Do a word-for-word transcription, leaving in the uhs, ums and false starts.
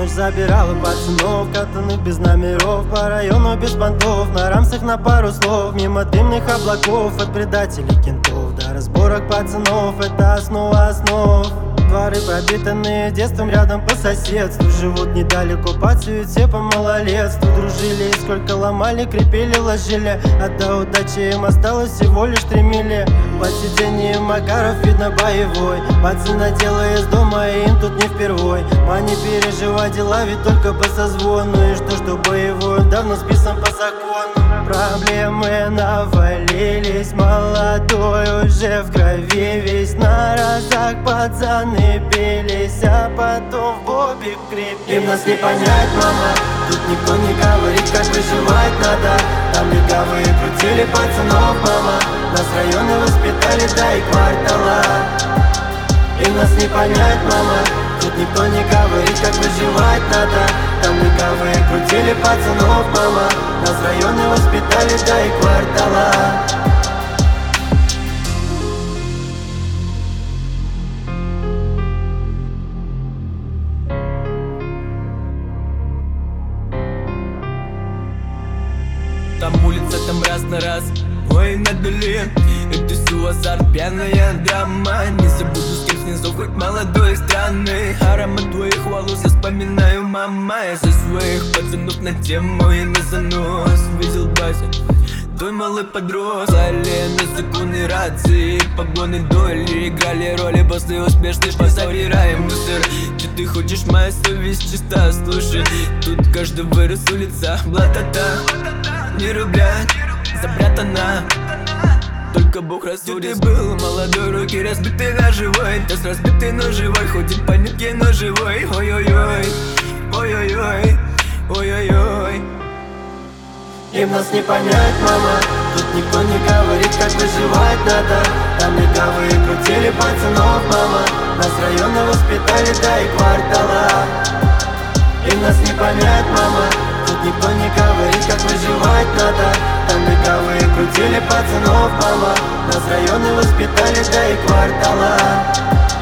ночь забирала пацанов, катанных без номеров, по району без понтов, на рамсах на пару слов, мимо дымных облаков от предателей кентов до разборок пацанов. Это основа основ. Дворы пропитанные детством рядом по соседству, живут недалеко, пацают все по малолетству. Дружили и сколько ломали, крепили, ложили, а до удачи им осталось всего лишь три мили. Под сиденьем Макаров видно боевой, пацана делая из дома, и им тут не впервой. Ма, не переживай, дела ведь только по созвону, и что, что боевой давно списан по закону. Проблемы навалились, молодой уже в крови весь, на разах пацаны бились, а потом в бобик крепкий. Им нас не понять, мама, тут никто не говорит, как выживать надо. Там легавые крутили пацанов, мама, нас районы воспитали, да и квартала. Им нас не понять, мама, тут никто не говорит, как выживать надо. Там легавые крутили пацанов, мама, нас районы воспитали, да и квартала. Там улица, там раз на раз, ой, надали. Это все азарт, пьяная драма. Не забуду, с кем снизу, хоть молодой, странный. Аромат твоих волос я вспоминаю, мама. Я за своих пацанов на тему и на занос. Видел Бася, твой малый подрос. Слали на законы рации, погоны доли, играли роли после успешных. Позабираем мусор. Че ты хочешь, моя совесть чиста. Слушай, тут каждый вырос с улица, блатата. Ни рубля запрятана, только Бог рассудит. Ты был молодой, руки разбиты на живой, тест разбитый, но живой, ходит по нитке, но живой. Ой-ой-ой, ой-ой-ой, ой-ой-ой. Им нас не понять, мама, тут никто не говорит, как выживать надо. Там легавые крутили пацанов, мама, нас районы воспитали, да и квартала. Им нас не понять, мама, тут никто не говорит, как выживать надо. Там легавые крутили пацанов, мама, нас районы воспитали, да и квартала.